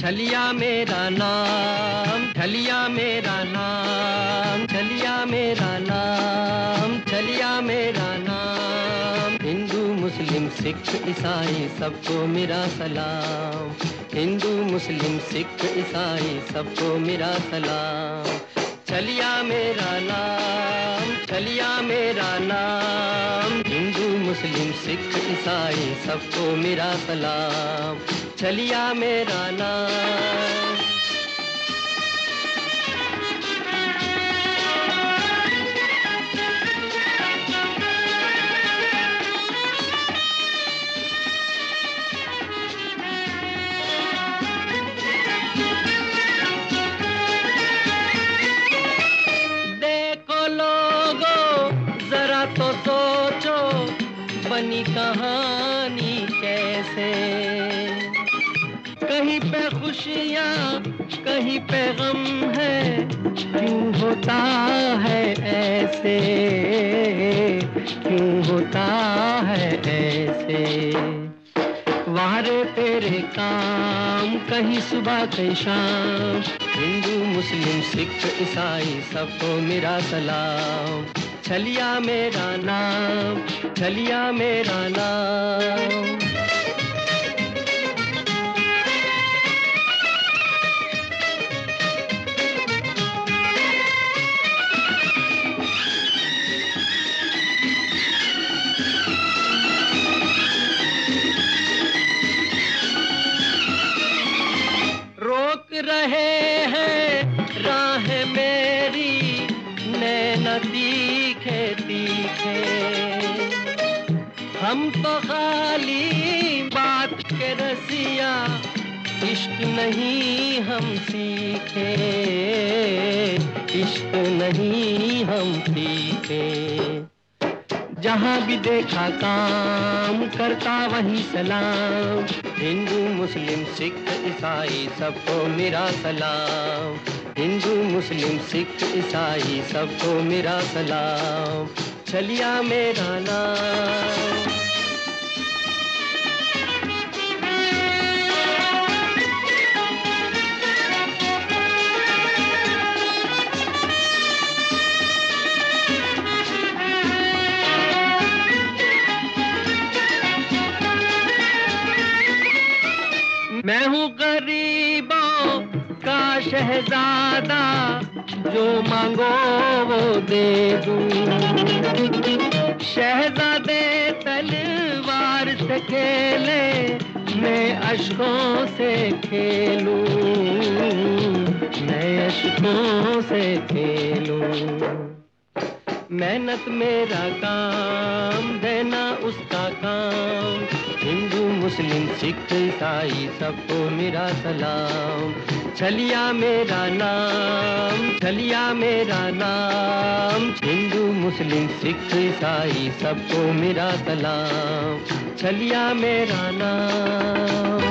छलिया मेरा नाम, छलिया मेरा नाम, छलिया मेरा नाम, छलिया मेरा नाम। हिंदू मुस्लिम सिख ईसाई सबको मेरा सलाम। हिंदू मुस्लिम सिख ईसाई सबको मेरा सलाम। छलिया मेरा नाम, छलिया मेरा नाम। हिंदू मुस्लिम सिख ईसाई सबको मेरा सलाम। छलिया मेरा नाम। देखो लोगो जरा तो सोचो बनी कहानी कैसे। कहीं पे खुशियाँ कहीं पे गम है, क्यों होता है ऐसे, क्यों होता है ऐसे। वारे तेरे काम कहीं सुबह कहीं शाम। हिंदू मुस्लिम सिख ईसाई सबको मेरा सलाम। छलिया मेरा नाम, छलिया मेरा नाम। रोक रहे हैं राह मेरी नैन तीखे तीखे। हम तो खाली बात के रसिया, इश्क नहीं हम सीखे, इश्क नहीं हम सीखे। जहाँ भी देखा काम करता वही सलाम। हिंदू मुस्लिम सिख ईसाई सबको मेरा सलाम। हिंदू मुस्लिम सिख ईसाई सबको मेरा सलाम। छलिया मेरा नाम। मैं हूँ गरीबों का शहजादा, जो मांगो वो दे दूं। शहजादे तलवार से खेले, मैं अश्कों से खेलूं, मैं अश्कों से खेलूं। मेहनत मेरा काम, देना उसका काम। हिंदू मुस्लिम सिख ईसाई सबको मेरा सलाम। छलिया मेरा नाम, छलिया मेरा नाम। हिंदू मुस्लिम सिख ईसाई सबको मेरा सलाम। छलिया मेरा नाम।